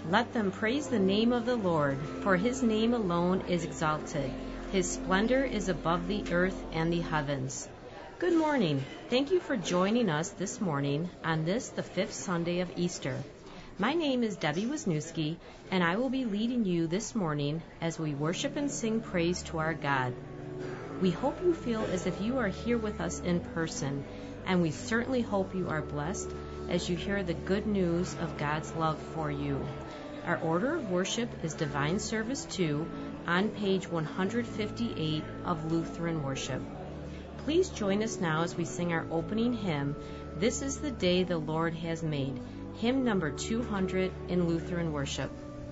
Let them praise the name of the Lord, for his name alone is exalted. His splendor is above the earth and the heavens. Good morning. Thank you for joining us this morning on this, the fifth Sunday of Easter. My name is Debbie Wisniewski, and I will be leading you this morning as we worship and sing praise to our God. We hope you feel as if you are here with us in person, and we certainly hope you are blessed as you hear the good news of God's love for you. Our order of worship is Divine Service 2 on page 158 of Lutheran Worship. Please join us now as we sing our opening hymn, This is the Day the Lord Has Made, hymn number 200 in Lutheran Worship.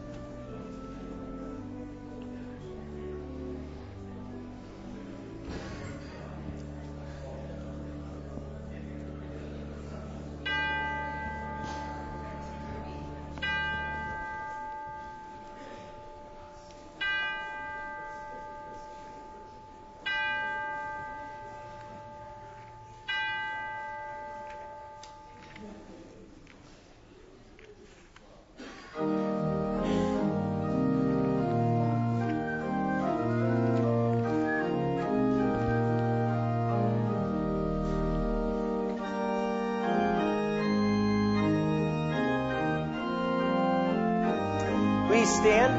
Please stand.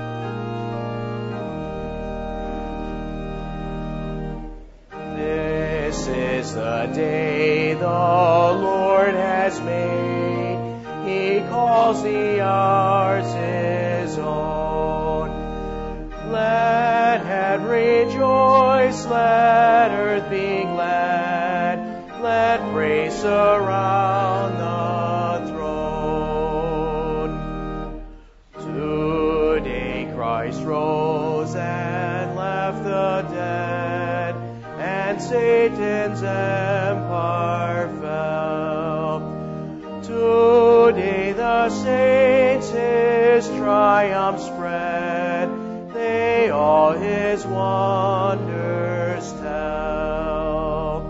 This is the day the Lord has made. He calls the hours his own. Let heaven rejoice, let earth be glad, let praise surround the throne. Today Christ rose and left the dead, and Satan's empire fell. Today the saints his triumph spread, they all his wonders tell.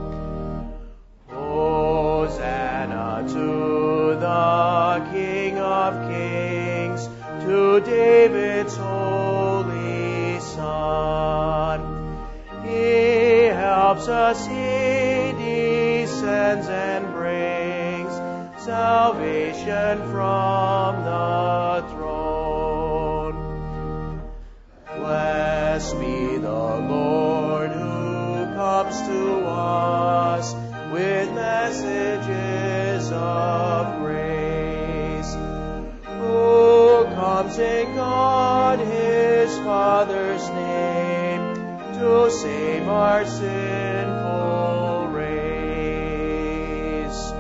Hosanna to the King of Kings, to David's holy Son. He helps us, he descends and brings salvation from the throne. Blessed be the Lord who comes to us with messages of grace, who comes in God his Father's name to save our sinful race.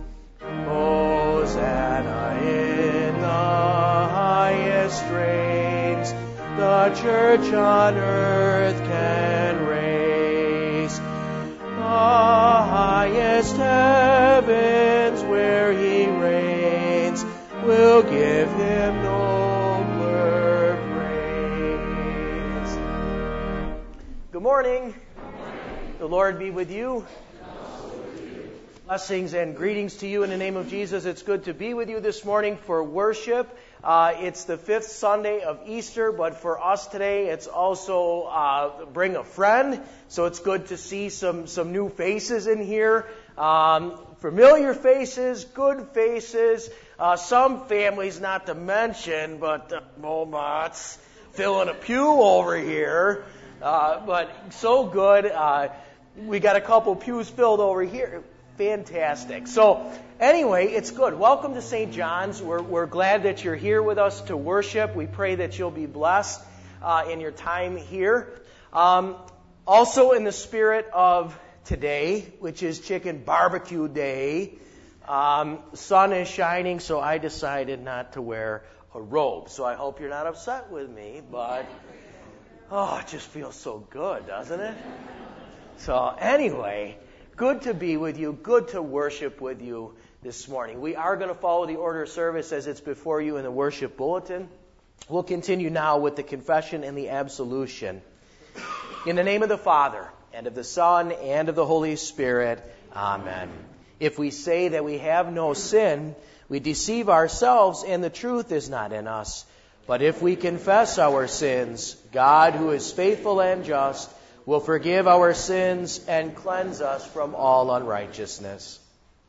Hosanna in the highest strains, the church on earth can raise. The highest heavens where he reigns will give him nobler praise. Good morning. The Lord be with you. Blessings and greetings to you in the name of Jesus. It's good to be with you this morning for worship. It's the fifth Sunday of Easter, but for us today, it's also bring a friend. So it's good to see some new faces in here. Familiar faces, good faces. Some families not to mention, but Momots filling a pew over here. But so good. We got a couple pews filled over here. Fantastic. So anyway, it's good. Welcome to St. John's. We're glad that you're here with us to worship. We pray that you'll be blessed in your time here. Also in the spirit of today, which is Chicken Barbecue Day, sun is shining, so I decided not to wear a robe. So I hope you're not upset with me, but it just feels so good, doesn't it? So anyway, good to be with you, good to worship with you this morning. We are going to follow the order of service as it's before you in the worship bulletin. We'll continue now with the confession and the absolution. In the name of the Father, and of the Son, and of the Holy Spirit, amen. If we say that we have no sin, we deceive ourselves and the truth is not in us. But if we confess our sins, God, who is faithful and just, will forgive our sins and cleanse us from all unrighteousness.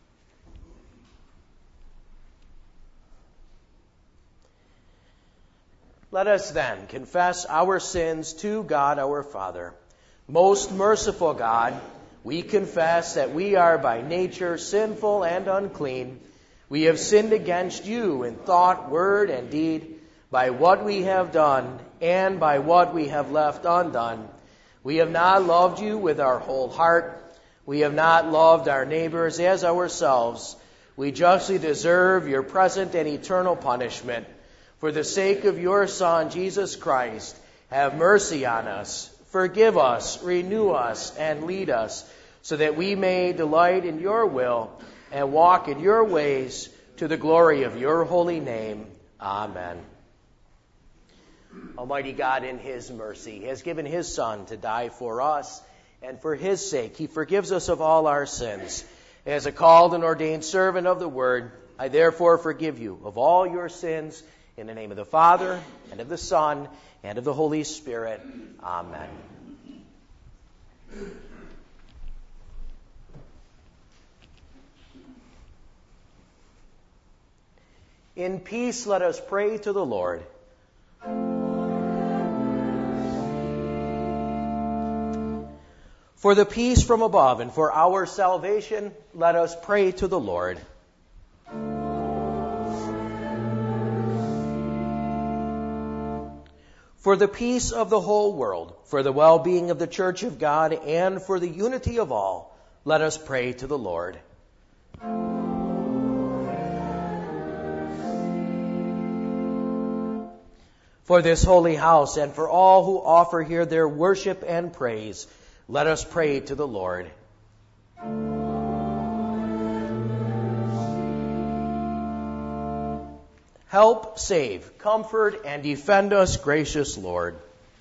Let us then confess our sins to God our Father. Most merciful God, we confess that we are by nature sinful and unclean. We have sinned against you in thought, word, and deed, by what we have done and by what we have left undone. We have not loved you with our whole heart. We have not loved our neighbors as ourselves. We justly deserve your present and eternal punishment. For the sake of your Son, Jesus Christ, have mercy on us. Forgive us, renew us, and lead us, so that we may delight in your will and walk in your ways to the glory of your holy name. Amen. Almighty God, in his mercy, has given his Son to die for us, and for his sake he forgives us of all our sins. As a called and ordained servant of the Word, I therefore forgive you of all your sins, in the name of the Father, and of the Son, and of the Holy Spirit. Amen. In peace, let us pray to the Lord. For the peace from above and for our salvation, let us pray to the Lord. For the peace of the whole world, for the well-being of the Church of God, and for the unity of all, let us pray to the Lord. For this holy house and for all who offer here their worship and praise, let us pray to the Lord. Help, save, comfort, and defend us, gracious Lord.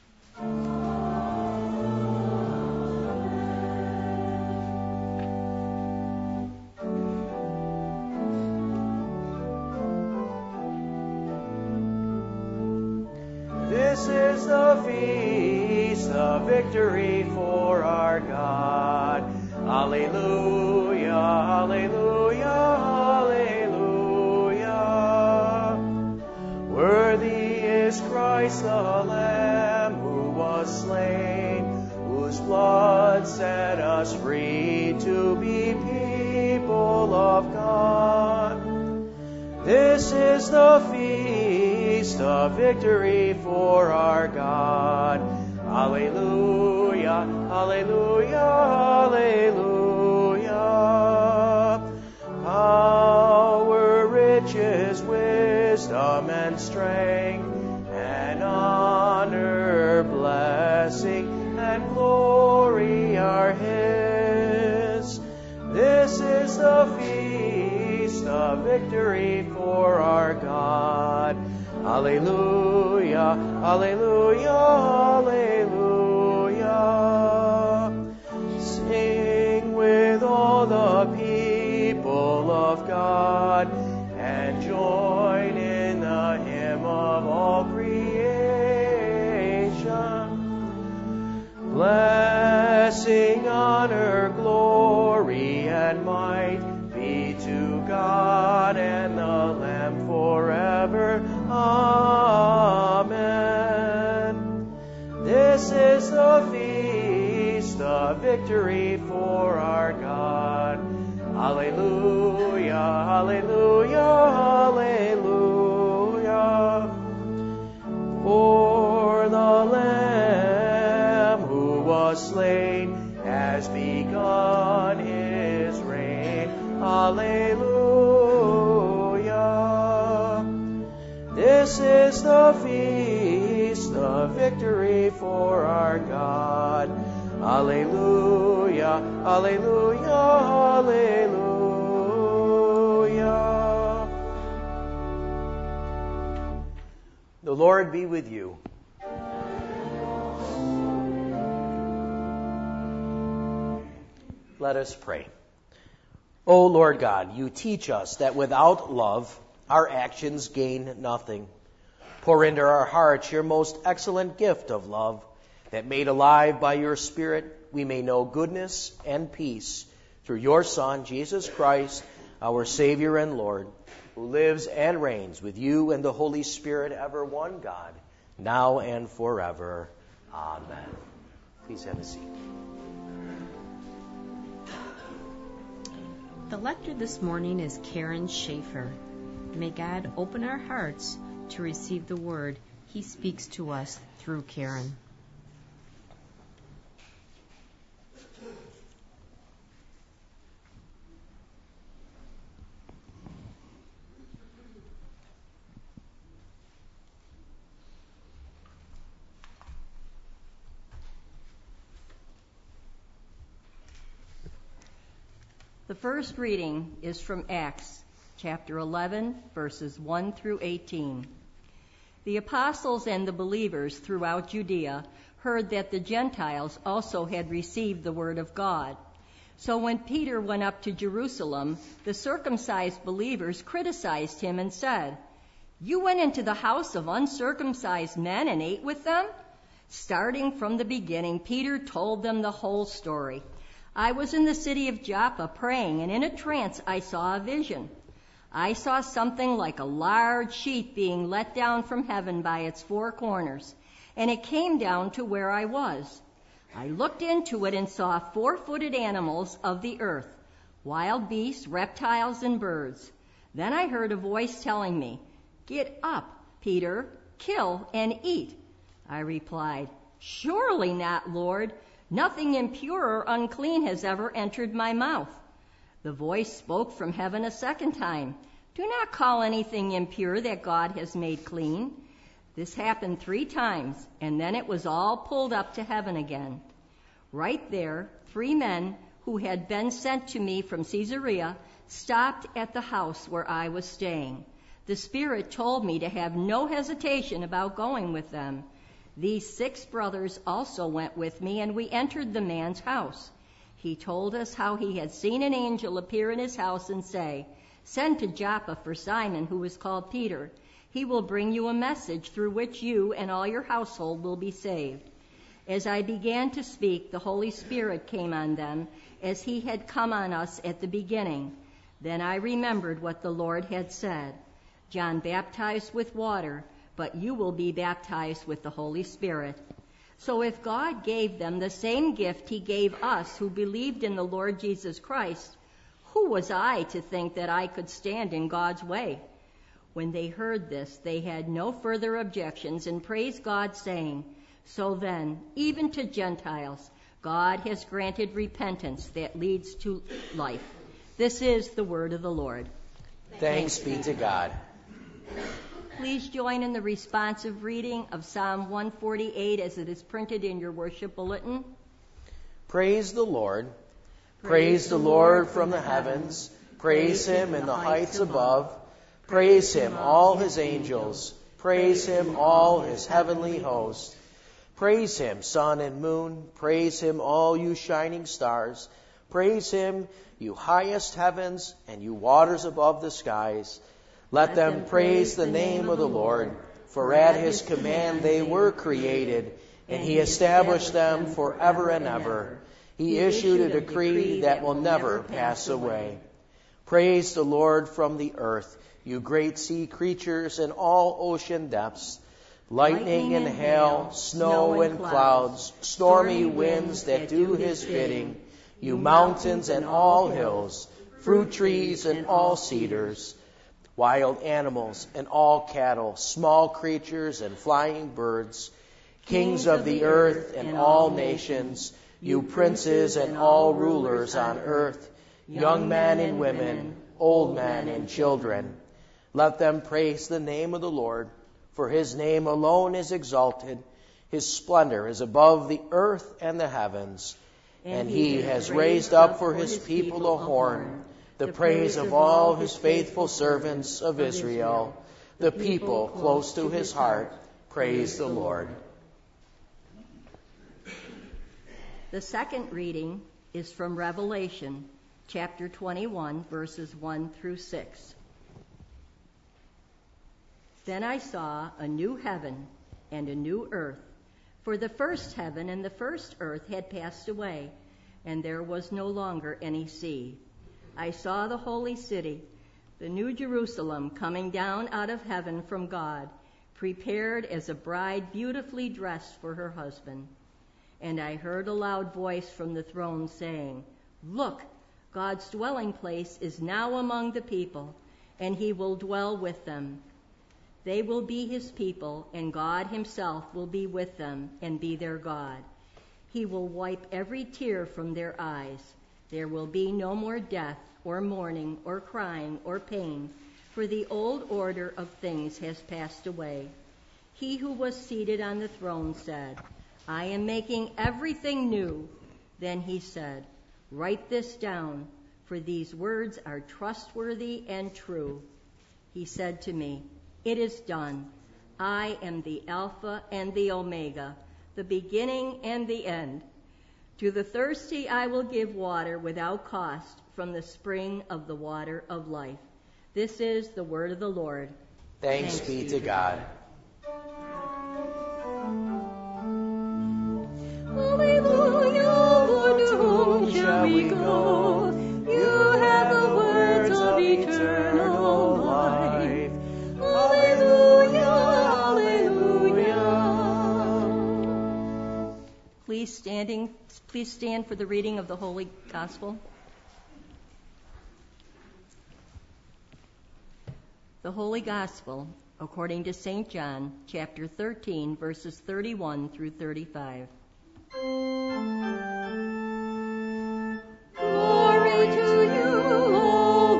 This is the feast of victory for our God. Alleluia, alleluia, alleluia. Worthy is Christ the Lamb who was slain, whose blood set us free to be people of God. This is the feast of victory for our God. Alleluia, alleluia, alleluia. Power, riches, wisdom, and strength, and honor, blessing, and glory are his. This is the feast of victory for our God. Alleluia, alleluia, alleluia. Sing with all the people of God, and join in the hymn of all creation. Blessing, honor, glory, and might be to God and the Lamb forever. Amen. This is the feast of victory for our God. Alleluia, alleluia, alleluia. For the Lamb who was slain has begun his reign. Alleluia. This is the feast of victory for our God. Alleluia, alleluia, alleluia. The Lord be with you. Let us pray. O Lord God, you teach us that without love, our actions gain nothing. Pour into our hearts your most excellent gift of love, that made alive by your Spirit, we may know goodness and peace through your Son, Jesus Christ, our Savior and Lord, who lives and reigns with you and the Holy Spirit, ever one God, now and forever. Amen. Please have a seat. The lector this morning is Karen Schaefer. May God open our hearts to receive the word he speaks to us through Karen. The first reading is from Acts, chapter 11, verses 1 through 18. The apostles and the believers throughout Judea heard that the Gentiles also had received the word of God. So when Peter went up to Jerusalem, the circumcised believers criticized him and said, "You went into the house of uncircumcised men and ate with them?" Starting from the beginning, Peter told them the whole story. "I was in the city of Joppa praying, and in a trance I saw a vision. I saw something like a large sheet being let down from heaven by its four corners, and it came down to where I was. I looked into it and saw 4-footed animals of the earth, wild beasts, reptiles, and birds. Then I heard a voice telling me, 'Get up, Peter, kill and eat.' I replied, 'Surely not, Lord. Nothing impure or unclean has ever entered my mouth.' The voice spoke from heaven a second time, 'Do not call anything impure that God has made clean.' This happened 3 times, and then it was all pulled up to heaven again. Right there, 3 men who had been sent to me from Caesarea stopped at the house where I was staying. The Spirit told me to have no hesitation about going with them. These 6 brothers also went with me, and we entered the man's house. He told us how he had seen an angel appear in his house and say, 'Send to Joppa for Simon, who is called Peter. He will bring you a message through which you and all your household will be saved.' As I began to speak, the Holy Spirit came on them, as he had come on us at the beginning. Then I remembered what the Lord had said. 'John baptized with water, but you will be baptized with the Holy Spirit.' So if God gave them the same gift he gave us who believed in the Lord Jesus Christ, who was I to think that I could stand in God's way?" When they heard this, they had no further objections and praised God, saying, "So then, even to Gentiles, God has granted repentance that leads to life." This is the word of the Lord. Thanks be to God. Please join in the responsive reading of Psalm 148 as it is printed in your worship bulletin. Praise the Lord. Praise the Lord from the heavens. Praise him in the heights above. Praise him, all his angels. Praise him, all his heavenly host. Praise him, sun and moon. Praise him, all you shining stars. Praise him, you highest heavens and you waters above the skies. Let them praise the name of the Lord, for at his command they were created, and he established them forever and ever. He issued a decree that will never pass away. Praise the Lord from the earth, you great sea creatures in all ocean depths. Lightning and hail, snow and clouds, stormy winds that do his bidding. You mountains and all hills, fruit trees and all cedars. Wild animals and all cattle, small creatures and flying birds, kings of the earth and all nations, you princes and all rulers on earth, young men and women, old men and children. Let them praise the name of the Lord, for his name alone is exalted. His splendor is above the earth and the heavens. And he has raised up for his people a horn, the praise of all his faithful servants of Israel, the people close to his heart. Praise the Lord. The second reading is from Revelation, chapter 21, verses 1 through 6. Then I saw a new heaven and a new earth, for the first heaven and the first earth had passed away, and there was no longer any sea. I saw the holy city, the new Jerusalem, coming down out of heaven from God, prepared as a bride beautifully dressed for her husband. And I heard a loud voice from the throne saying, "Look, God's dwelling place is now among the people, and he will dwell with them. They will be his people, and God himself will be with them and be their God. He will wipe every tear from their eyes. There will be no more death, or mourning, or crying, or pain, for the old order of things has passed away." He who was seated on the throne said, "I am making everything new." Then he said, "Write this down, for these words are trustworthy and true." He said to me, "It is done. I am the Alpha and the Omega, the beginning and the end. To the thirsty I will give water without cost from the spring of the water of life." This is the word of the Lord. Thanks be to God. Hallelujah, Lord, to whom shall we go? You have the words of eternal life. Hallelujah, hallelujah. Please stand for the reading of the Holy Gospel. The Holy Gospel, according to St. John, chapter 13, verses 31 through 35. Glory to you, O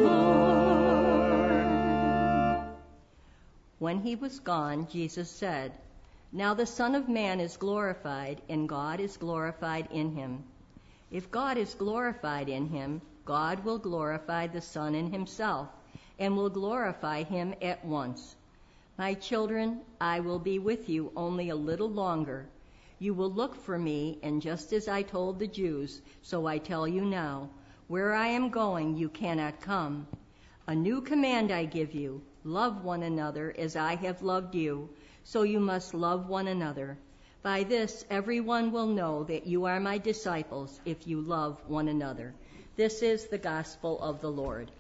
Lord. When he was gone, Jesus said, "Now the Son of Man is glorified, and God is glorified in him. If God is glorified in him, God will glorify the Son in himself, and will glorify him at once. My children, I will be with you only a little longer. You will look for me, and just as I told the Jews, so I tell you now, where I am going you cannot come. A new command I give you, love one another as I have loved you, so you must love one another. By this everyone will know that you are my disciples if you love one another." This is the gospel of the Lord.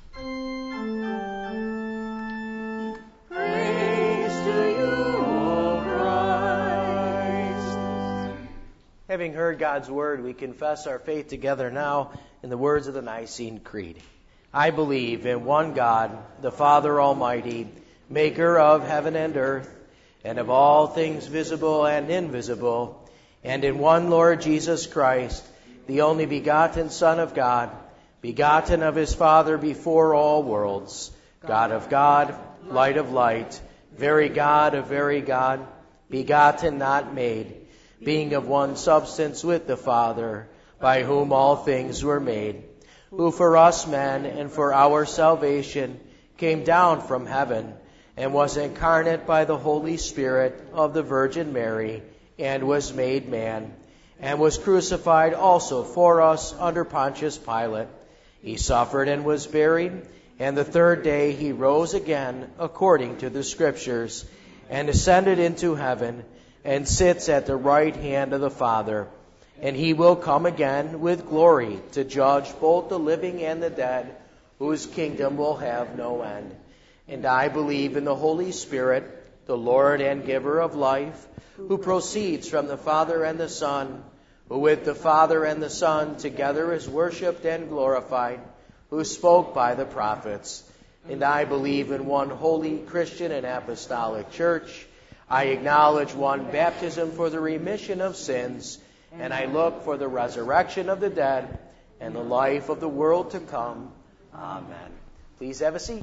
Praise to you, O Christ. Having heard God's word, we confess our faith together now in the words of the Nicene Creed. I believe in one God, the Father Almighty, maker of heaven and earth, and of all things visible and invisible, and in one Lord Jesus Christ, the only begotten Son of God, begotten of his Father before all worlds, God of God, light of light, very God of very God, begotten, not made, being of one substance with the Father, by whom all things were made, who for us men and for our salvation came down from heaven, and was incarnate by the Holy Spirit of the Virgin Mary, and was made man, and was crucified also for us under Pontius Pilate. He suffered and was buried, and the third day he rose again according to the Scriptures, and ascended into heaven, and sits at the right hand of the Father. And he will come again with glory to judge both the living and the dead, whose kingdom will have no end. And I believe in the Holy Spirit, the Lord and giver of life, who proceeds from the Father and the Son, who with the Father and the Son together is worshipped and glorified, who spoke by the prophets. And I believe in one holy Christian and apostolic church. I acknowledge one baptism for the remission of sins, and I look for the resurrection of the dead and the life of the world to come. Amen. Please have a seat.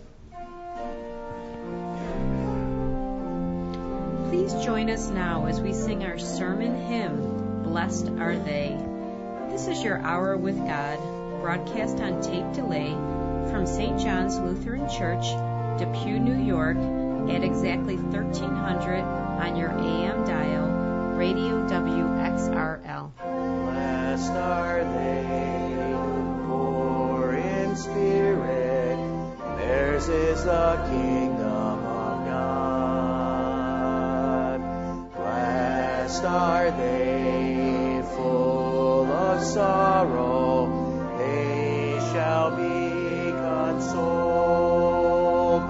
Please join us now as we sing our sermon hymn, "Blessed Are They." This is your Hour with God, broadcast on tape delay from St. John's Lutheran Church, Depew, New York, at exactly 1300 on your AM dial, Radio WXRL. Blessed are they who pour in spirit. Theirs is the kingdom of God. Blessed are they full of sorrow, they shall be consoled.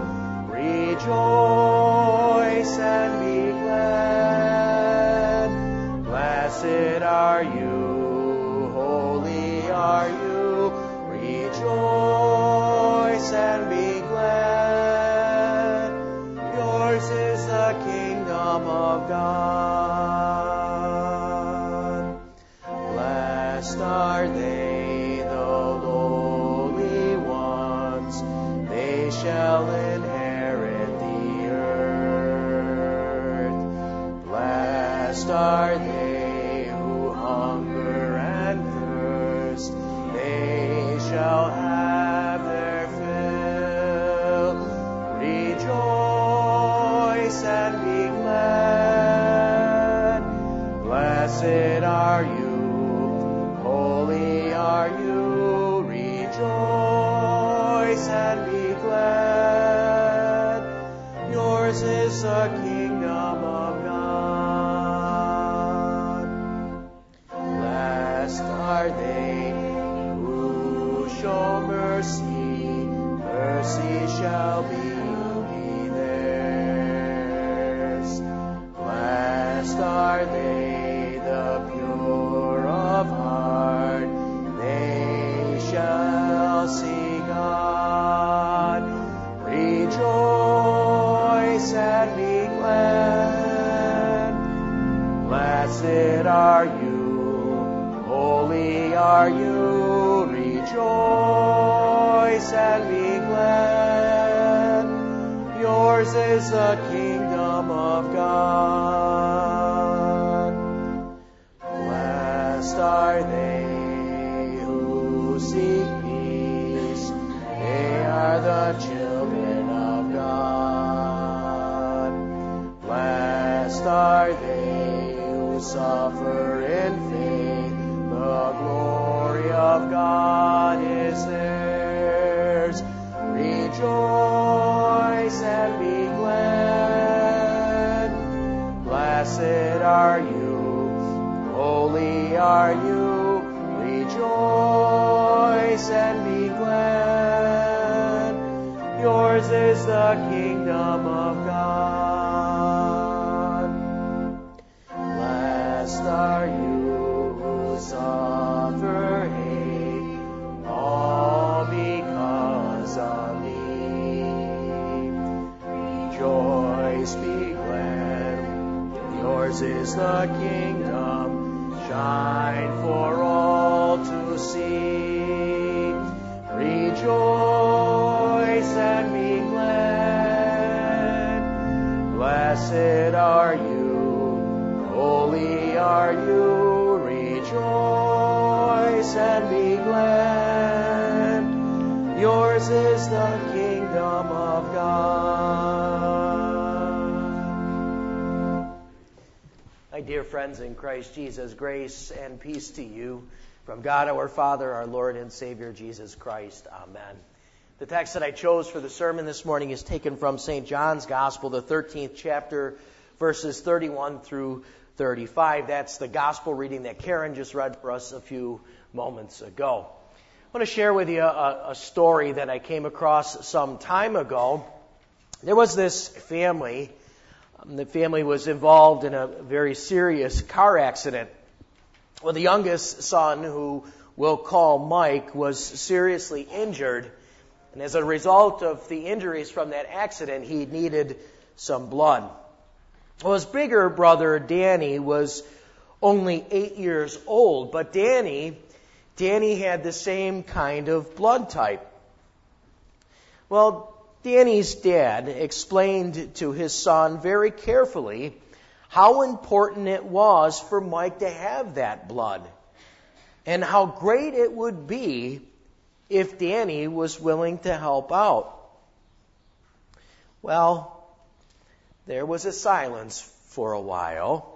Rejoice and be glad. Blessed are you, holy are you. Rejoice and be glad. Yours is the kingdom of God. Blessed are they, the lowly ones, they shall inherit the earth. Blessed are they who hunger and thirst, they shall have their fill. Rejoice and be glad. Blessed are you, holy are you. Rejoice and be glad. Yours is the kingdom of God. Blessed are they who show mercy, mercy shall be theirs. Blessed are they, the pure of heart, they shall see God. Rejoice and be glad. Blessed are you, holy are you. Rejoice and be glad. Yours is the kingdom of God. Blessed are they who seek peace, they are the children of God. Blessed are they who suffer in faith, the glory of God is theirs. Rejoice and be glad. Blessed are you, holy are you. Rejoice and be glad. Yours is the kingdom of God. Blessed are you who suffer hate, all because of me. Rejoice, be glad. Yours is the kingdom. Shine for all to see. Rejoice and be glad. Blessed are you, holy are you. Rejoice and be glad. Yours is the kingdom of God. My dear friends in Christ Jesus, grace and peace to you from God our Father, our Lord and Savior Jesus Christ. Amen. The text that I chose for the sermon this morning is taken from St. John's Gospel, the 13th chapter, verses 31 through 35. That's the gospel reading that Karen just read for us a few moments ago. I want to share with you a story that I came across some time ago. There was this family. The family was involved in a very serious car accident. Well, the youngest son, who we'll call Mike, was seriously injured. And as a result of the injuries from that accident, he needed some blood. Well, his bigger brother, Danny, was only 8 years old. But Danny had the same kind of blood type. Well, Danny's dad explained to his son very carefully how important it was for Mike to have that blood, and how great it would be if Danny was willing to help out. Well, there was a silence for a while.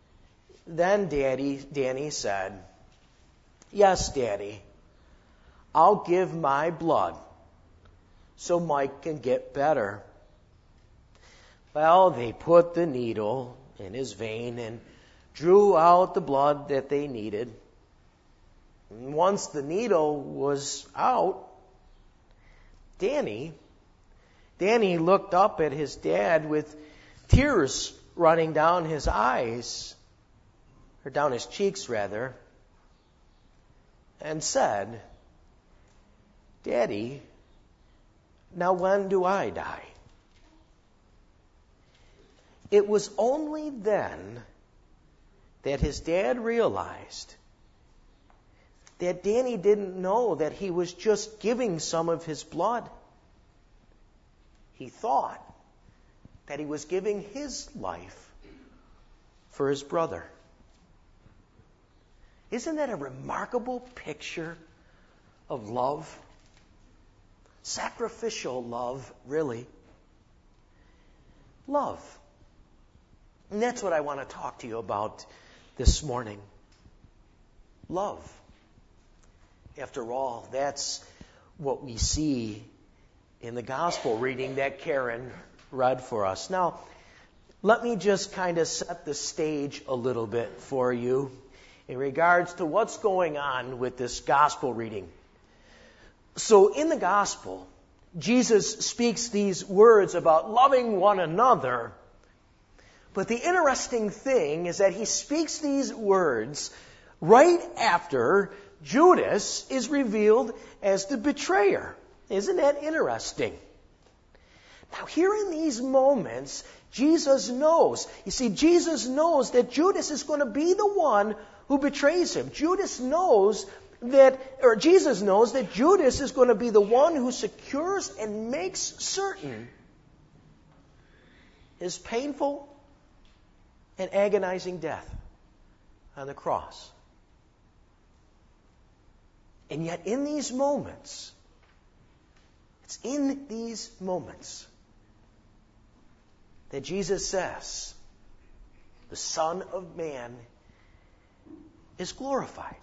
Then Danny said, "Yes, Daddy, I'll give my blood so Mike can get better. Well, they put the needle in his vein and drew out the blood that they needed. And once the needle was out, Danny looked up at his dad with tears running down his eyes, or down his cheeks rather, and said, "Daddy, now when do I die?" It was only then that his dad realized that Danny didn't know that he was just giving some of his blood. He thought that he was giving his life for his brother. Isn't that a remarkable picture of love? Sacrificial love, really. Love. And that's what I want to talk to you about this morning. Love. After all, that's what we see in the gospel reading that Karen read for us. Now, let me just kind of set the stage a little bit for you in regards to what's going on with this gospel reading. So in the gospel, Jesus speaks these words about loving one another. But the interesting thing is that he speaks these words right after Judas is revealed as the betrayer. Isn't that interesting? Now, here in these moments, Jesus knows. You see, Jesus knows that Judas is going to be the one who betrays him. Jesus knows that Judas is going to be the one who secures and makes certain his painful and agonizing death on the cross. And yet in these moments, it's in these moments that Jesus says, the Son of Man is glorified.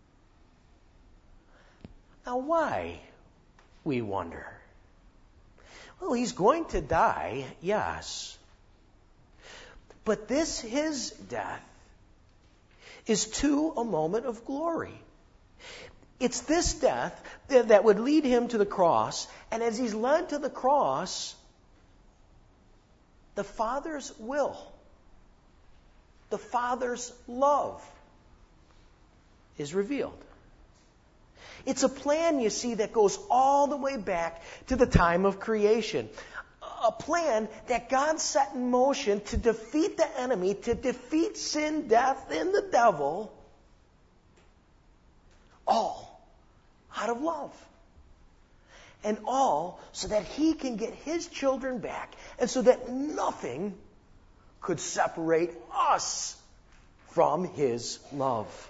Now why, we wonder? Well, he's going to die, yes. But his death, is to a moment of glory. It's this death that would lead him to the cross. And as he's led to the cross, the Father's will, the Father's love is revealed. It's a plan, you see, that goes all the way back to the time of creation. A plan that God set in motion to defeat the enemy, to defeat sin, death, and the devil, all out of love. And all so that he can get his children back, and so that nothing could separate us from his love.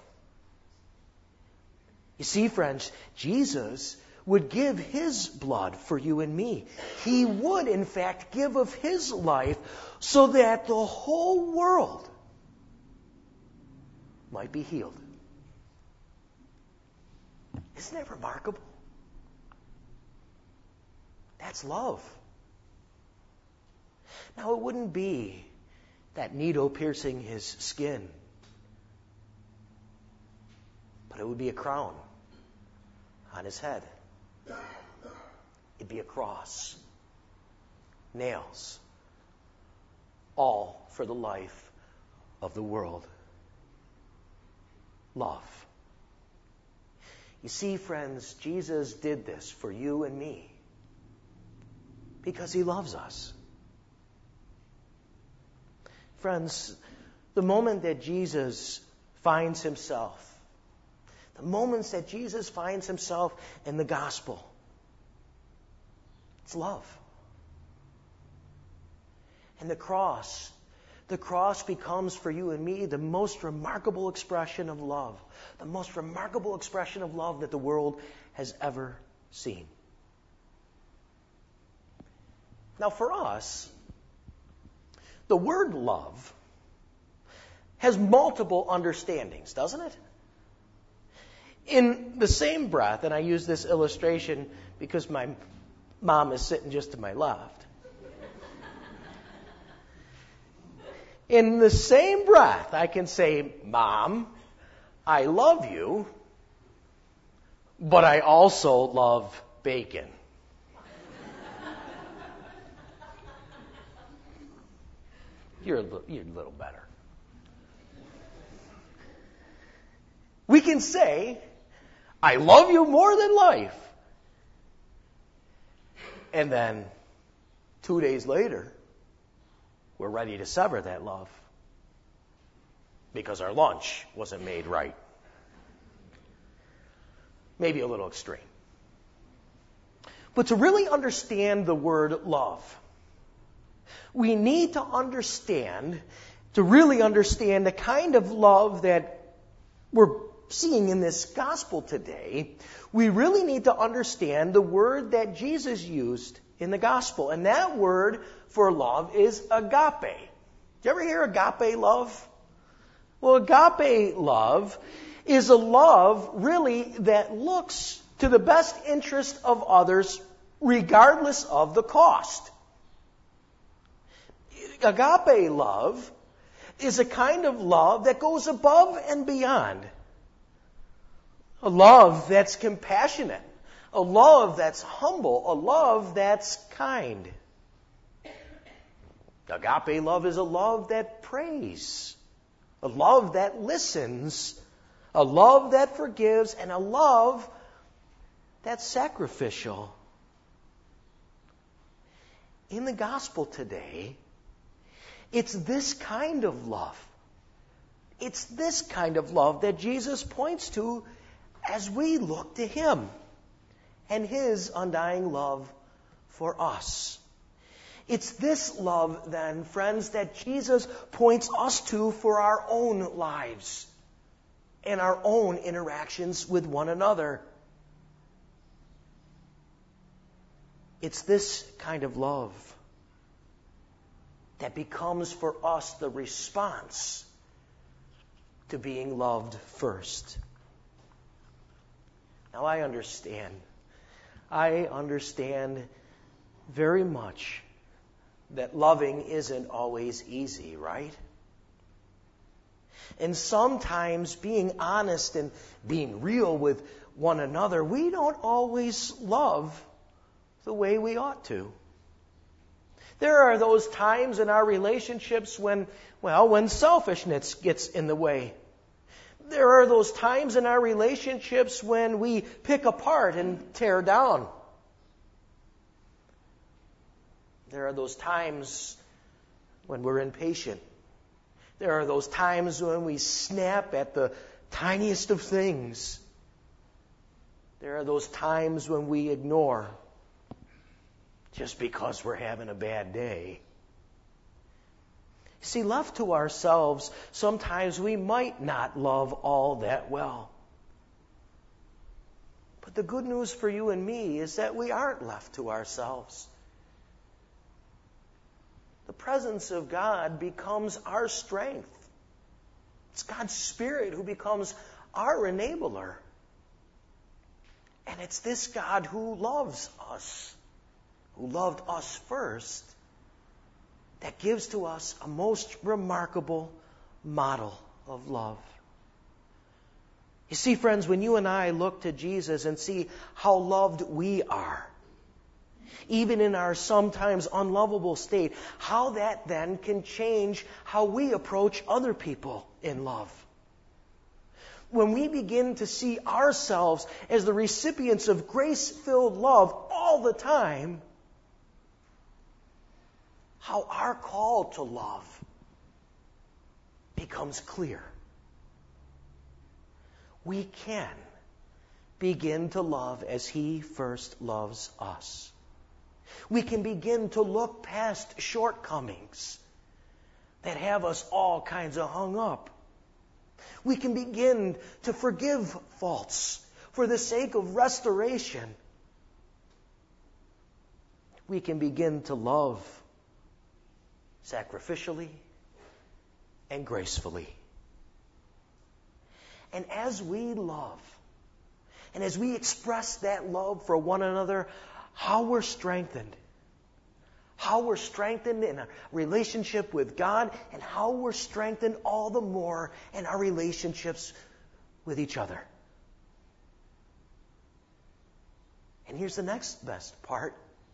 You see, friends, Jesus would give his blood for you and me. He would, in fact, give of his life so that the whole world might be healed. Isn't that remarkable? That's love. Now, it wouldn't be that needle piercing his skin, but it would be a crown on his head. It'd be a cross, nails, all for the life of the world. Love. You see, friends, Jesus did this for you and me because he loves us. Friends, the moment that Jesus finds himself, the moments that Jesus finds himself in the gospel, it's love. And the cross becomes for you and me the most remarkable expression of love. The most remarkable expression of love that the world has ever seen. Now for us, the word love has multiple understandings, doesn't it? In the same breath, and I use this illustration because my mom is sitting just to my left. In the same breath, I can say, Mom, I love you, but I also love bacon. You're a little better. We can say, I love you more than life. And then 2 days later, we're ready to sever that love because our lunch wasn't made right. Maybe a little extreme. But to really understand the word love, we need to really understand the kind of love that we're seeing in this gospel today. We really need to understand the word that Jesus used in the gospel. And that word for love is agape. Did you ever hear agape love? Well, agape love is a love really that looks to the best interest of others regardless of the cost. Agape love is a kind of love that goes above and beyond. A love that's compassionate. A love that's humble. A love that's kind. Agape love is a love that prays. A love that listens. A love that forgives. And a love that's sacrificial. In the gospel today, it's this kind of love. It's this kind of love that Jesus points to as we look to Him and His undying love for us. It's this love, then, friends, that Jesus points us to for our own lives and our own interactions with one another. It's this kind of love that becomes for us the response to being loved first. Now, I understand very much that loving isn't always easy, right? And sometimes being honest and being real with one another, we don't always love the way we ought to. There are those times in our relationships when selfishness gets in the way. There are those times in our relationships when we pick apart and tear down. There are those times when we're impatient. There are those times when we snap at the tiniest of things. There are those times when we ignore just because we're having a bad day. See, left to ourselves, sometimes we might not love all that well. But the good news for you and me is that we aren't left to ourselves. The presence of God becomes our strength. It's God's Spirit who becomes our enabler. And it's this God who loves us, who loved us first, that gives to us a most remarkable model of love. You see, friends, when you and I look to Jesus and see how loved we are, even in our sometimes unlovable state, how that then can change how we approach other people in love. When we begin to see ourselves as the recipients of grace-filled love all the time, how our call to love becomes clear. We can begin to love as He first loves us. We can begin to look past shortcomings that have us all kinds of hung up. We can begin to forgive faults for the sake of restoration. We can begin to love sacrificially and gracefully. And as we love, And as we express that love for one another, how we're strengthened. How we're strengthened in our relationship with God, and how we're strengthened all the more in our relationships with each other. And here's the next best part.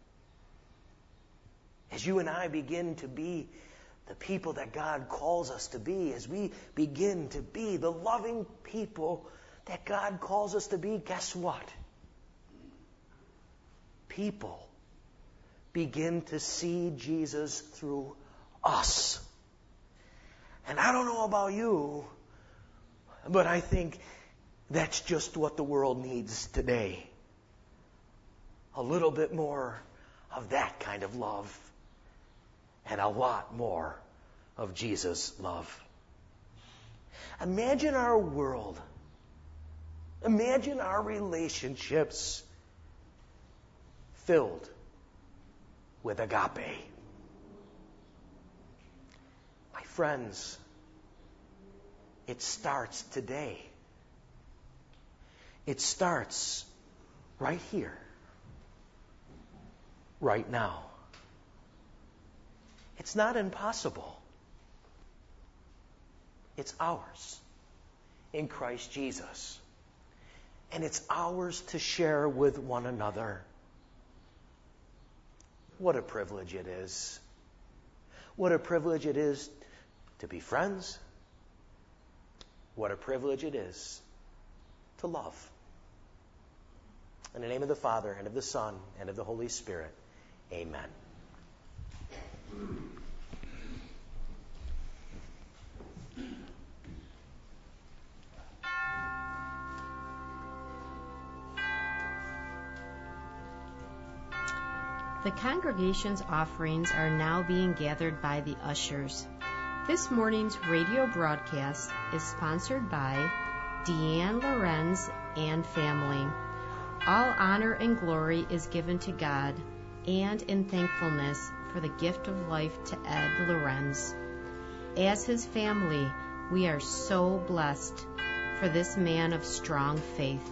As you and I begin to be the people that God calls us to be, as we begin to be the loving people that God calls us to be, guess what? People begin to see Jesus through us. And I don't know about you, but I think that's just what the world needs today. A little bit more of that kind of love, and a lot more of Jesus' love. Imagine our world. Imagine our relationships filled with agape. My friends, it starts today. It starts right here, right now. It's not impossible. It's ours in Christ Jesus. And it's ours to share with one another. What a privilege it is. What a privilege it is to be friends. What a privilege it is to love. In the name of the Father, and of the Son, and of the Holy Spirit. Amen. The congregation's offerings are now being gathered by the ushers. This morning's radio broadcast is sponsored by Deanne Lorenz and family. All honor and glory is given to God, and in thankfulness for the gift of life to Ed Lorenz. As his family, we are so blessed for this man of strong faith.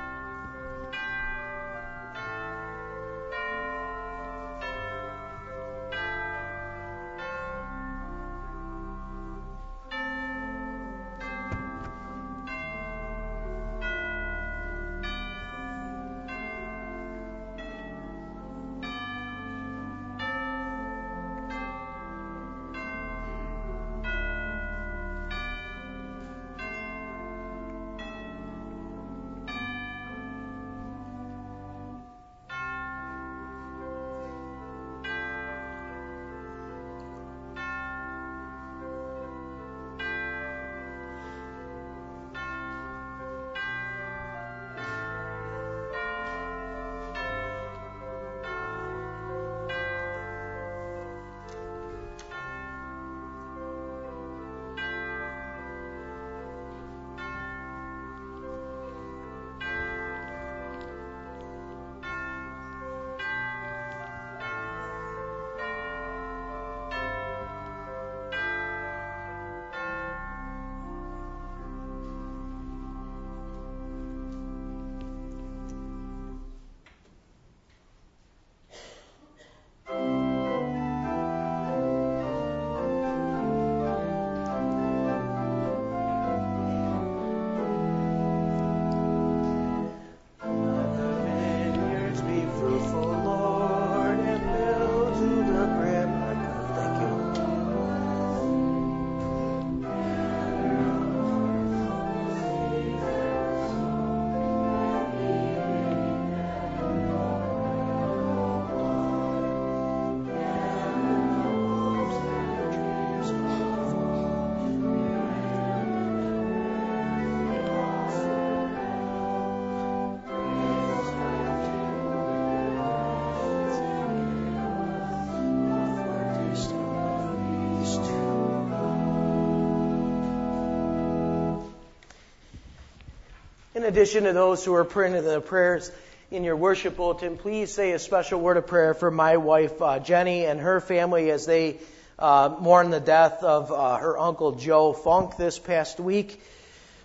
In addition to those who are printed the prayers in your worship bulletin, please say a special word of prayer for my wife, Jenny, and her family as they mourn the death of her uncle Joe Funk this past week.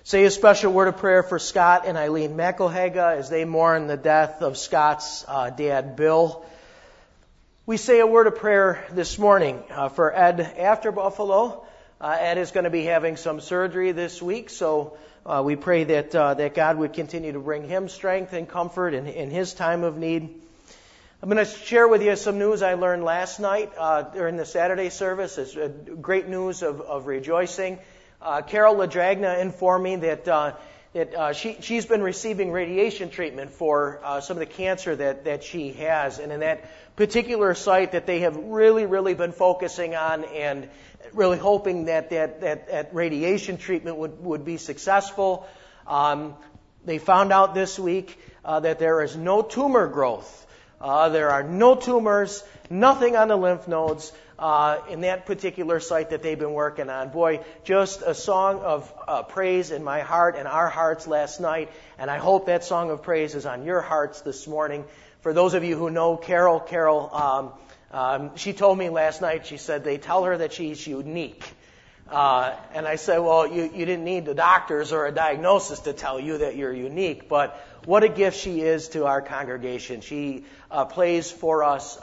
Say a special word of prayer for Scott and Eileen McElhaga as they mourn the death of Scott's dad, Bill. We say a word of prayer this morning for Ed after Buffalo. Ed is going to be having some surgery this week, so we pray that God would continue to bring him strength and comfort in his time of need. I'm going to share with you some news I learned last night during the Saturday service. It's great news of rejoicing. Carol Ladragna informed me that she's been receiving radiation treatment for some of the cancer that she has. And in that particular site that they have really been focusing on and really hoping that radiation treatment would be successful. They found out this week that there is no tumor growth. There are no tumors, nothing on the lymph nodes in that particular site that they've been working on. Boy, just a song of praise in my heart and our hearts last night, and I hope that song of praise is on your hearts this morning. For those of you who know Carol, she told me last night, she said they tell her that she's unique. And I said, well, you didn't need the doctors or a diagnosis to tell you that you're unique, but what a gift she is to our congregation. She plays for us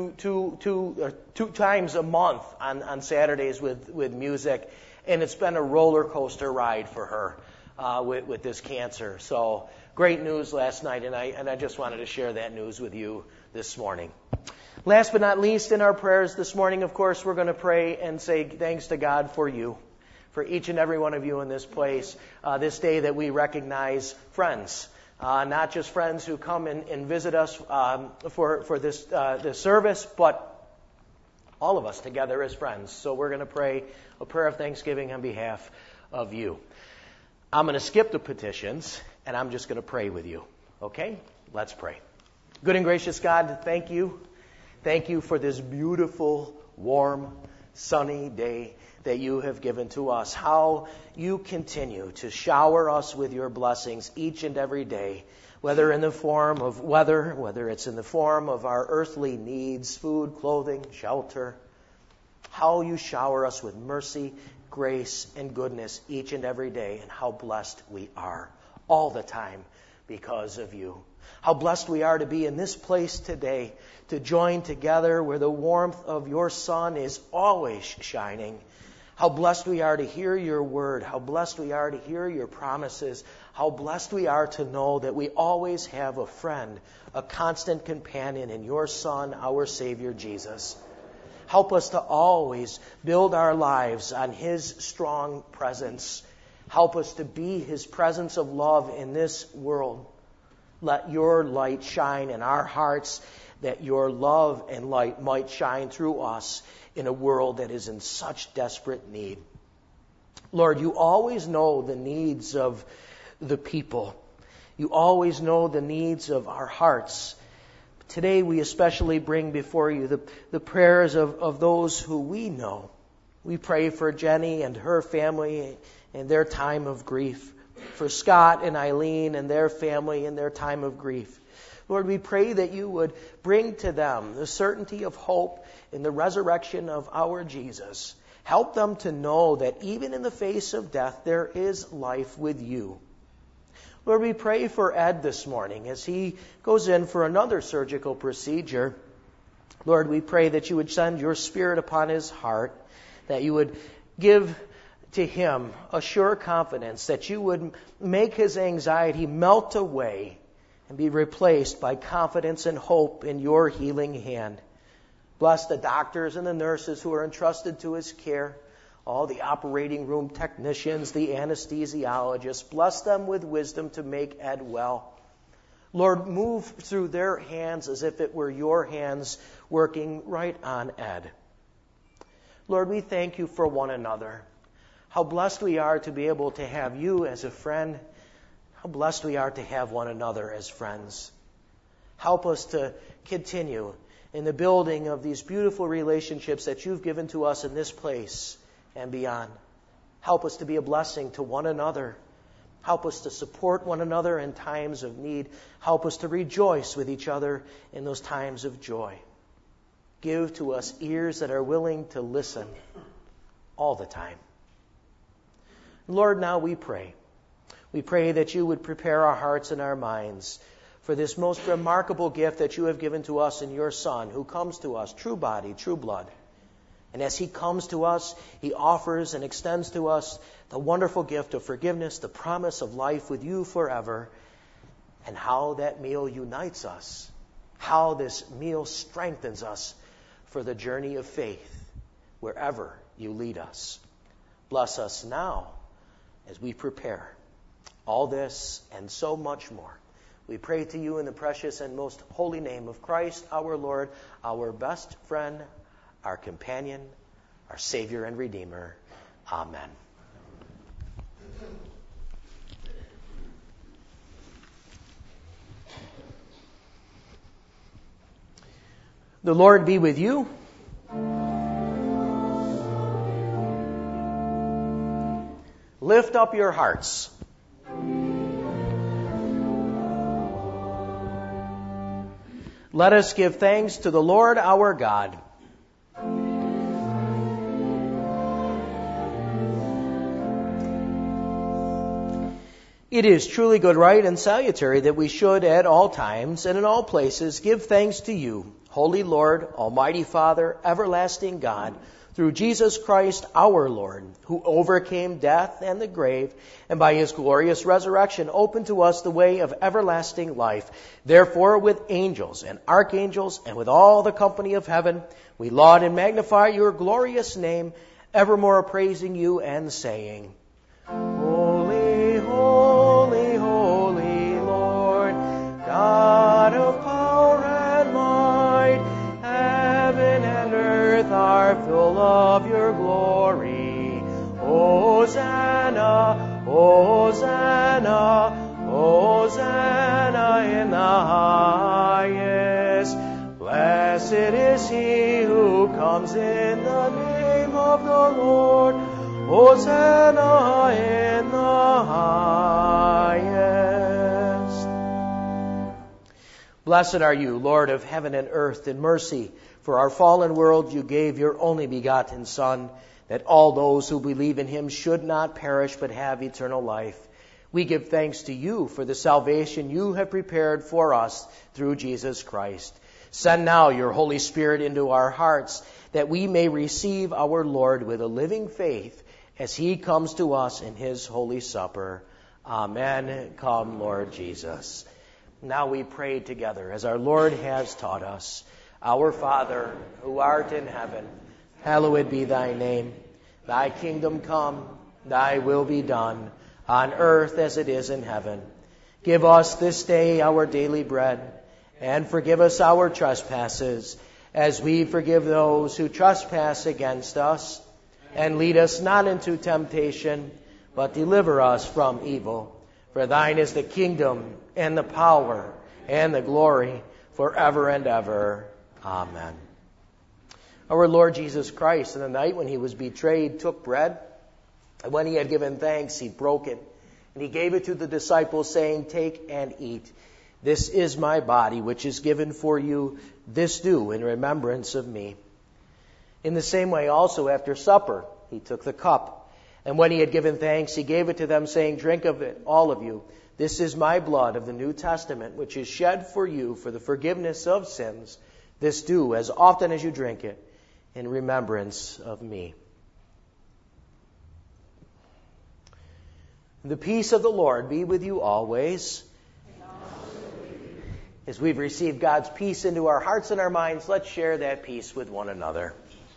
two times a month on Saturdays with music, and it's been a roller coaster ride for her with this cancer. So great news last night, and I just wanted to share that news with you this morning. Last but not least, in our prayers this morning, of course, we're going to pray and say thanks to God for you, for each and every one of you in this place, this day that we recognize friends, not just friends who come and visit us for this service, but all of us together as friends. So we're going to pray a prayer of thanksgiving on behalf of you. I'm going to skip the petitions, and I'm just going to pray with you. Okay? Let's pray. Good and gracious God, thank you. Thank you for this beautiful, warm, sunny day that you have given to us. How you continue to shower us with your blessings each and every day, whether in the form of weather, whether it's in the form of our earthly needs, food, clothing, shelter. How you shower us with mercy, grace, and goodness each and every day, and how blessed we are all the time because of you. How blessed we are to be in this place today, to join together where the warmth of your sun is always shining. How blessed we are to hear your word. How blessed we are to hear your promises. How blessed we are to know that we always have a friend, a constant companion in your Son, our Savior, Jesus. Help us to always build our lives on his strong presence. Help us to be his presence of love in this world. Let your light shine in our hearts, that your love and light might shine through us in a world that is in such desperate need. Lord, you always know the needs of the people. You always know the needs of our hearts. Today we especially bring before you the prayers of those who we know. We pray for Jenny and her family in their time of grief. For Scott and Eileen and their family in their time of grief. Lord, we pray that you would bring to them the certainty of hope in the resurrection of our Jesus. Help them to know that even in the face of death, there is life with you. Lord, we pray for Ed this morning as he goes in for another surgical procedure. Lord, we pray that you would send your Spirit upon his heart, that you would give to him a sure confidence, that you would make his anxiety melt away and be replaced by confidence and hope in your healing hand. Bless the doctors and the nurses who are entrusted to his care, all the operating room technicians, the anesthesiologists. Bless them with wisdom to make Ed well. Lord, move through their hands as if it were your hands working right on Ed. Lord, we thank you for one another. How blessed we are to be able to have you as a friend. How blessed we are to have one another as friends. Help us to continue in the building of these beautiful relationships that you've given to us in this place and beyond. Help us to be a blessing to one another. Help us to support one another in times of need. Help us to rejoice with each other in those times of joy. Give to us ears that are willing to listen all the time. Lord, now we pray We pray that you would prepare our hearts and our minds for this most remarkable gift that you have given to us in your Son, who comes to us, true body, true blood. And as he comes to us, he offers and extends to us the wonderful gift of forgiveness, the promise of life with you forever, and how that meal unites us, how this meal strengthens us for the journey of faith wherever you lead us. Bless us now as we prepare all this and so much more. We pray to you in the precious and most holy name of Christ, our Lord, our best friend, our companion, our Savior and Redeemer. Amen. The Lord be with you. Lift up your hearts. Let us give thanks to the Lord our God. It is truly good, right, and salutary that we should at all times and in all places give thanks to you, Holy Lord, Almighty Father, everlasting God, through Jesus Christ our Lord, who overcame death and the grave, and by his glorious resurrection opened to us the way of everlasting life. Therefore, with angels and archangels and with all the company of heaven, we laud and magnify your glorious name, evermore praising you and saying, Holy, holy, holy Lord, God of power and might, heaven and earth are full of your glory. Hosanna, Hosanna, Hosanna in the highest. Blessed is he who comes in the name of the Lord. Hosanna in the highest. Blessed are you, Lord of heaven and earth. In mercy for our fallen world, you gave your only begotten Son, that all those who believe in him should not perish but have eternal life. We give thanks to you for the salvation you have prepared for us through Jesus Christ. Send now your Holy Spirit into our hearts, that we may receive our Lord with a living faith as he comes to us in his holy supper. Amen. Come, Lord Jesus. Now we pray together as our Lord has taught us. Our Father, who art in heaven, hallowed be thy name. Thy kingdom come, thy will be done, on earth as it is in heaven. Give us this day our daily bread, and forgive us our trespasses, as we forgive those who trespass against us. And lead us not into temptation, but deliver us from evil. For thine is the kingdom, and the power, and the glory, forever and ever. Amen. Our Lord Jesus Christ, in the night when he was betrayed, took bread, and when he had given thanks, he broke it, and he gave it to the disciples, saying, Take and eat. This is my body, which is given for you. This do in remembrance of me. In the same way also, after supper, he took the cup, and when he had given thanks, he gave it to them, saying, Drink of it, all of you. This is my blood of the New Testament, which is shed for you for the forgiveness of sins. This do as often as you drink it in remembrance of me. The peace of the Lord be with you always. As we've received God's peace into our hearts and our minds, let's share that peace with one another.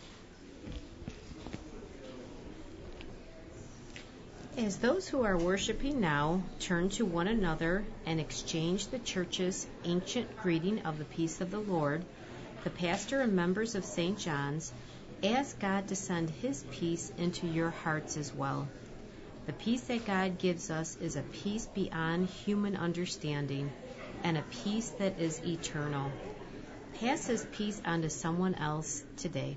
As those who are worshiping now turn to one another and exchange the church's ancient greeting of the peace of the Lord, the pastor and members of St. John's ask God to send his peace into your hearts as well. The peace that God gives us is a peace beyond human understanding and a peace that is eternal. Pass his peace on to someone else today.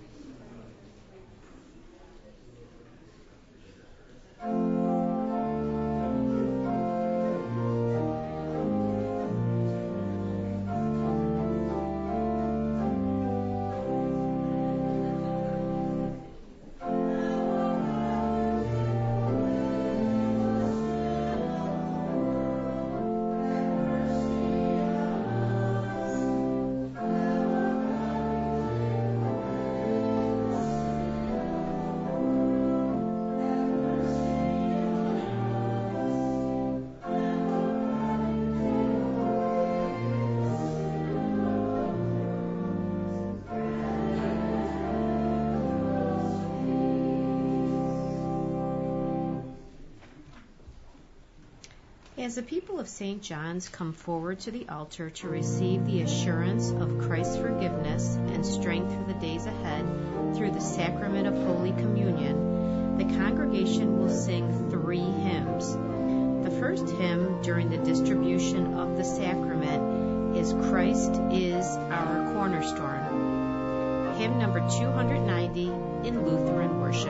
As the people of St. John's come forward to the altar to receive the assurance of Christ's forgiveness and strength for the days ahead through the sacrament of Holy Communion, the congregation will sing 3 hymns. The first hymn during the distribution of the sacrament is Christ is our cornerstone, hymn number 290 in Lutheran worship.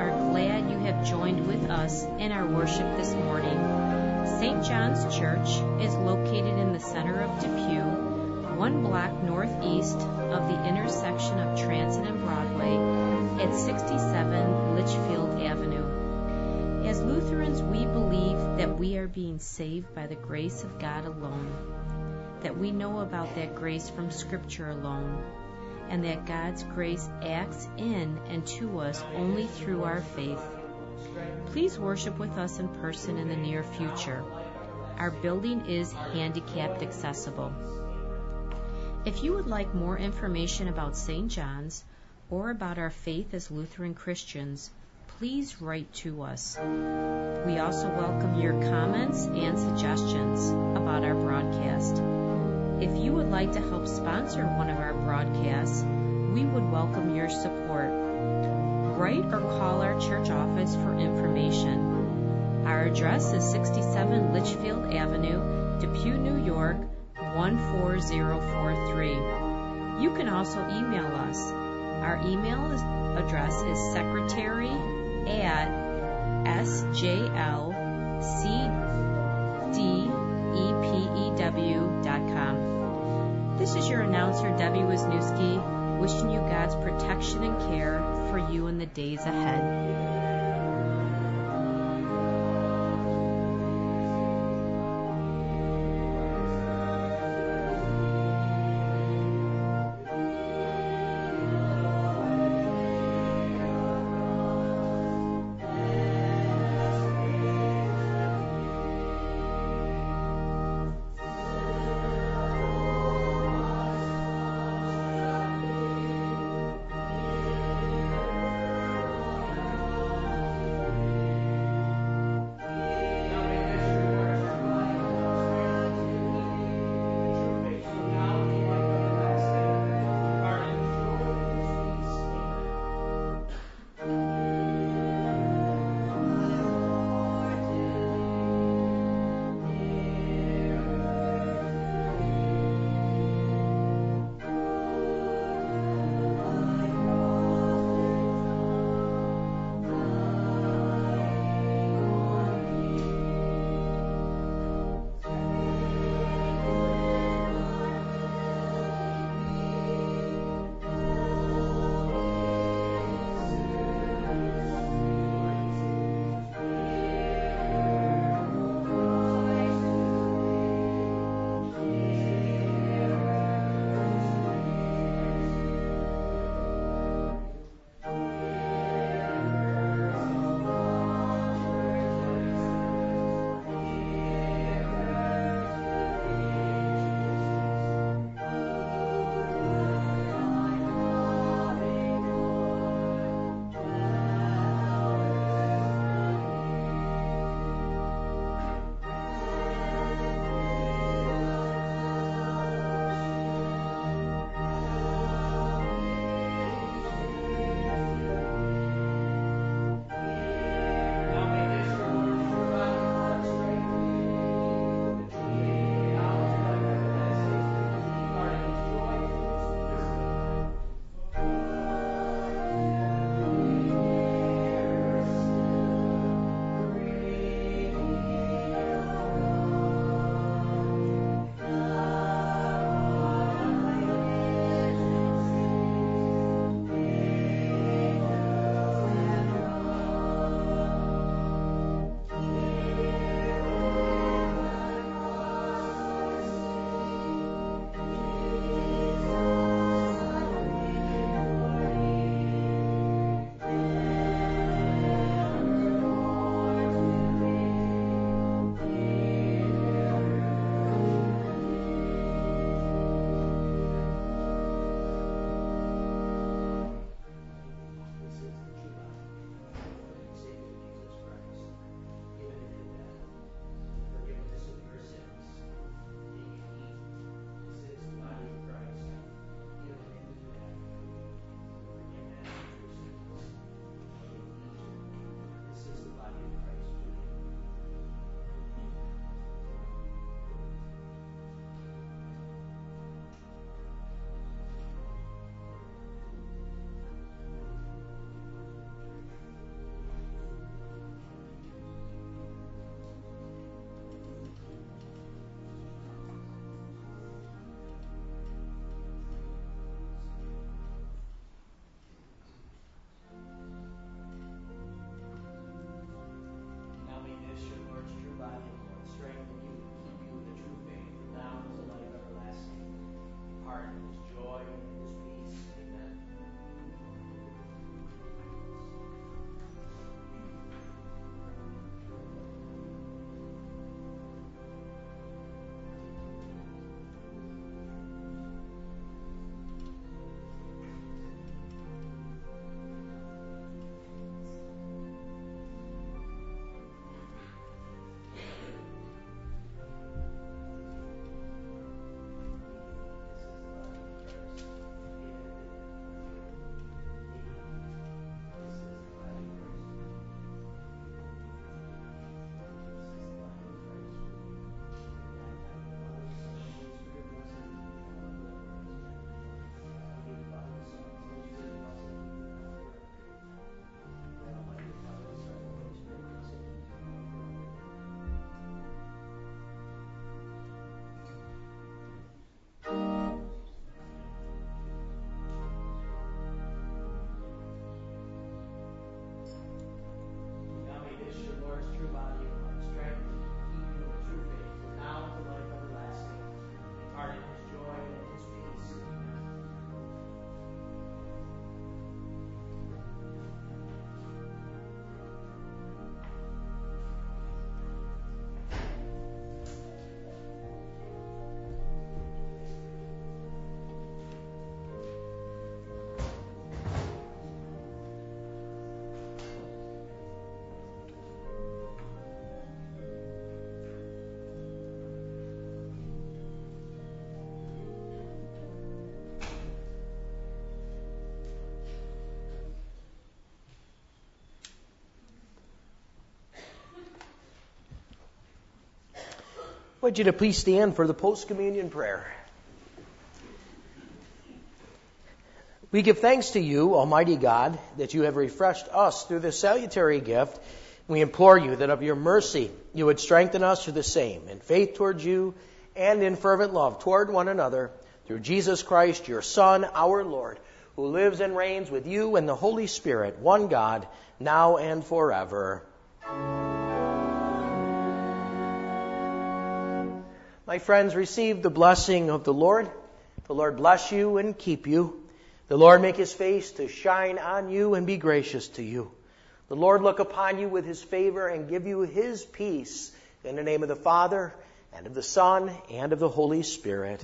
are glad you have joined with us in our worship this morning. St. John's Church is located in the center of Depew, 1 block northeast of the intersection of Transit and Broadway at 67 Litchfield Avenue. As Lutherans, we believe that we are being saved by the grace of God alone, that we know about that grace from Scripture alone, and that God's grace acts in and to us only through our faith. Please worship with us in person in the near future. Our building is handicapped accessible. If you would like more information about St. John's or about our faith as Lutheran Christians, please write to us. We also welcome your comments and suggestions about our broadcast. If you would like to help sponsor one of our broadcasts, we would welcome your support. Write or call our church office for information. Our address is 67 Litchfield Avenue, Depew, New York, 14043. You can also email us. Our email address is secretary@sjlcdepew.com. This is your announcer, Debbie Wisniewski, wishing you God's protection and care for you in the days ahead. I want you to please stand for the post-communion prayer. We give thanks to you, Almighty God, that you have refreshed us through this salutary gift. We implore you that of your mercy you would strengthen us through the same, in faith towards you and in fervent love toward one another, through Jesus Christ, your Son, our Lord, who lives and reigns with you and the Holy Spirit, one God, now and forever. My friends, receive the blessing of the Lord. The Lord bless you and keep you. The Lord make his face to shine on you and be gracious to you. The Lord look upon you with his favor and give you his peace. In the name of the Father, and of the Son, and of the Holy Spirit.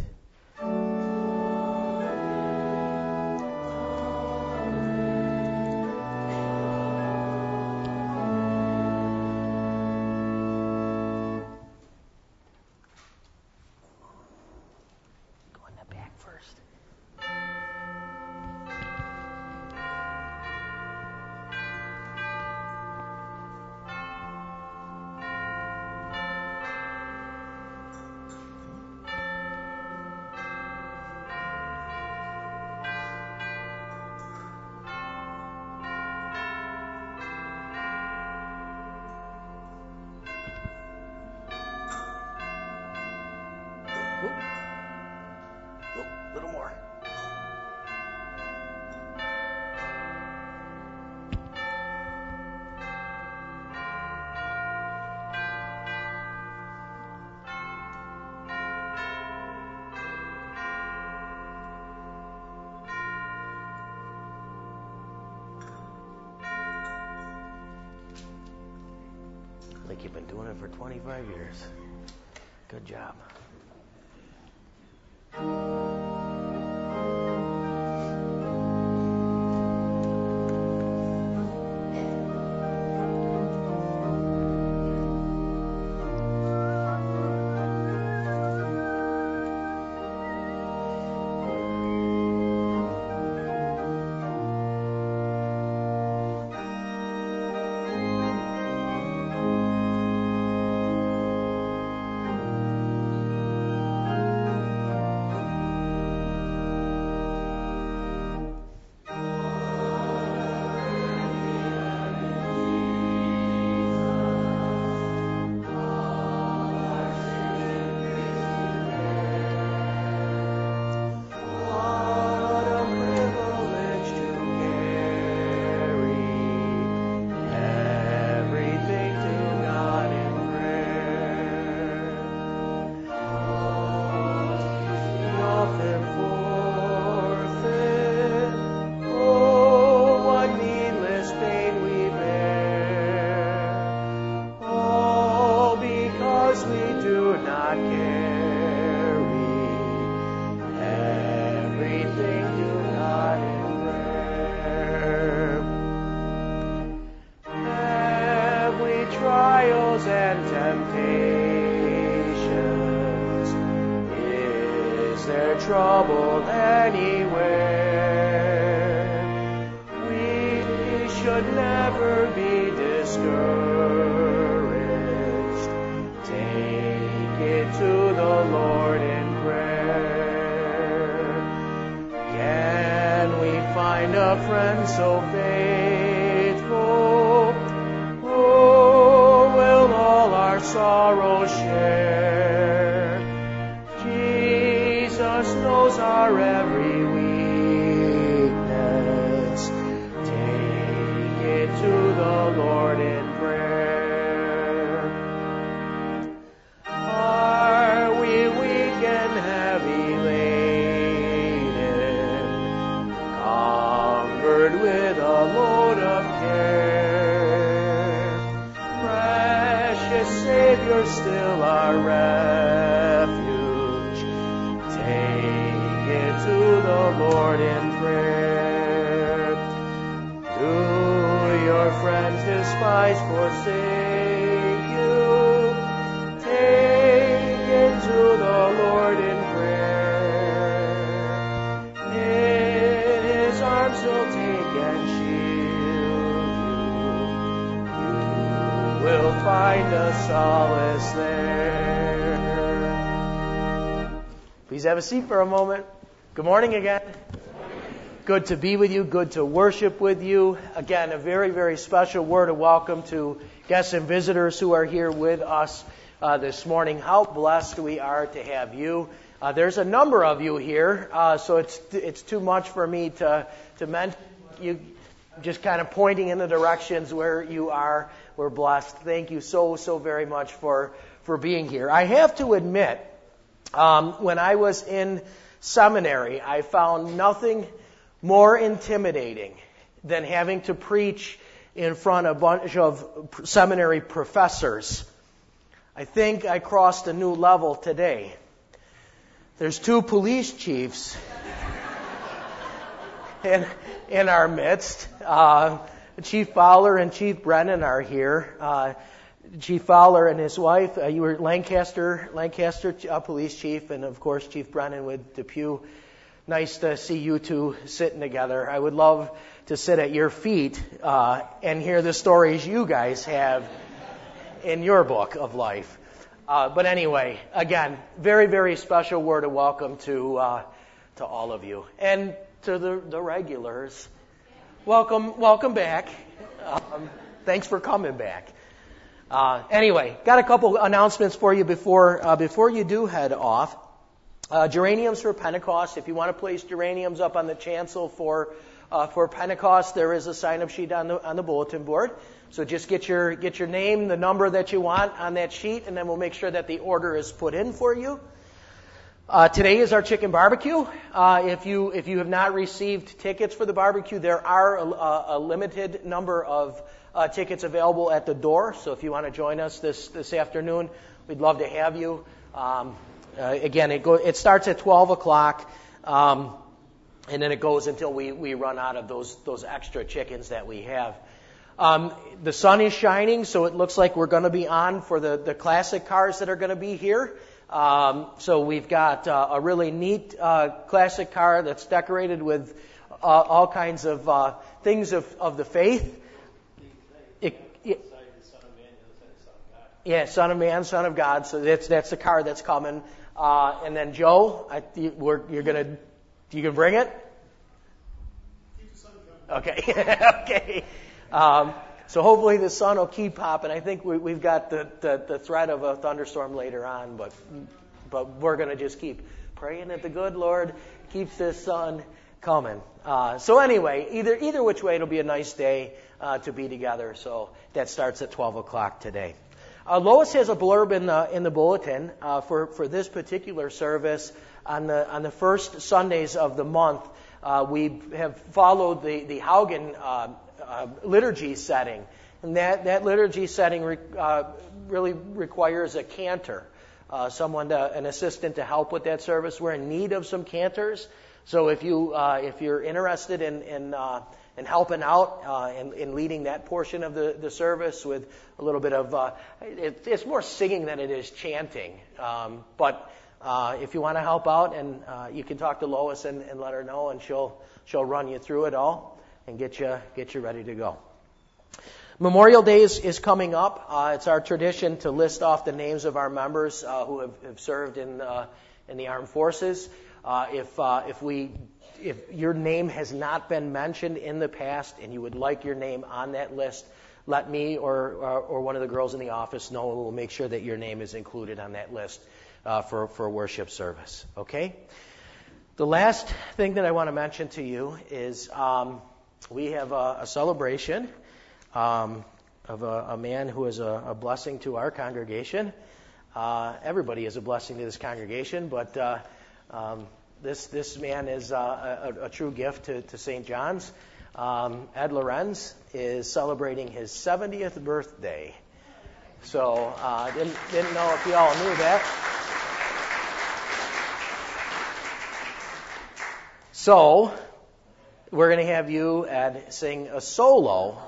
A little more. Like you've been doing it for 25 years. Good job. Trouble anywhere. We should never be discouraged. Take it to the Lord in prayer. Can we find a friend so faithful who will all our sorrows share? Jesus knows our every weakness. Take it to the Lord in prayer. Are we weak and heavy laden, cumbered with a load of care? Precious Savior, still our refuge. Take it to the Lord in prayer. Do your friends despise, forsake you? Take it to the Lord in prayer. In his arms he'll take and shield you. You will find a solace there. Please have a seat for a moment. Good morning again. Good to be with you. Good to worship with you. Again, a very, very special word of welcome to guests and visitors who are here with us this morning. How blessed we are to have you. There's a number of you here, so it's too much for me to mention. You just kind of pointing in the directions where you are. We're blessed. Thank you so very much for being here. I have to admit, when I was in seminary, I found nothing more intimidating than having to preach in front of a bunch of seminary professors. I think I crossed a new level today. There's 2 police chiefs in our midst. Chief Fowler and Chief Brennan are here. Chief Fowler and his wife, you were Lancaster police chief, and of course Chief Brennan with Depew. Nice to see you two sitting together. I would love to sit at your feet and hear the stories you guys have in your book of life. But anyway, again, very, very special word of welcome to all of you. And to the regulars, welcome back. Thanks for coming back. Anyway, got a couple announcements for you before you do head off. Geraniums for Pentecost. If you want to place geraniums up on the chancel for Pentecost, there is a sign-up sheet on the bulletin board. So just get your name, the number that you want on that sheet, and then we'll make sure that the order is put in for you. Today is our chicken barbecue. If you have not received tickets for the barbecue, there are a limited number of tickets available at the door. So if you want to join us this afternoon, we'd love to have you. Again, it starts at 12 o'clock, and then it goes until we run out of those extra chickens that we have. The sun is shining, so it looks like we're going to be on for the classic cars that are going to be here. So we've got a really neat classic car that's decorated with all kinds of things of the faith. Son of Man, Son of God. So that's the car that's coming. And then Joe, you can bring it? Okay. Okay. So hopefully the sun will keep popping. I think we've got the threat of a thunderstorm later on, but we're going to just keep praying that the good Lord keeps this sun coming. So anyway, either which way, it'll be a nice day to be together. So that starts at 12 o'clock today. Lois has a blurb in the bulletin for this particular service on the first Sundays of the month. We have followed the Haugen liturgy setting, and that liturgy setting really requires a cantor, an assistant to help with that service. We're in need of some cantors, so if you're interested in helping out in leading that portion of the service with a little bit of it's more singing than it is chanting, but if you want to help out, and you can talk to Lois and let her know, and she'll run you through it all and get you ready to go. Memorial Day is coming up. It's our tradition to list off the names of our members who have served in the armed forces. If your name has not been mentioned in the past and you would like your name on that list, let me or one of the girls in the office know, and we'll make sure that your name is included on that list for worship service. Okay? The last thing that I want to mention to you is we have a celebration of a man who is a blessing to our congregation. Everybody is a blessing to this congregation, but this man is a true gift to St. John's. Ed Lorenz is celebrating his 70th birthday. So didn't know if you all knew that. So we're going to have you, Ed, sing a solo.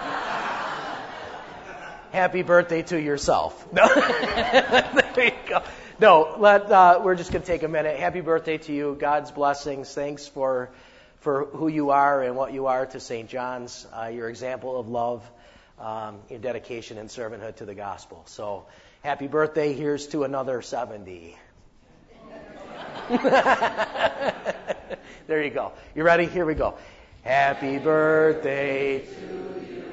Happy birthday to yourself. No, there you go. No, we're just going to take a minute. Happy birthday to you. God's blessings. Thanks for who you are and what you are to St. John's, your example of love, your dedication and servanthood to the gospel. So happy birthday. Here's to another 70. There you go. You ready? Here we go. Happy birthday to you.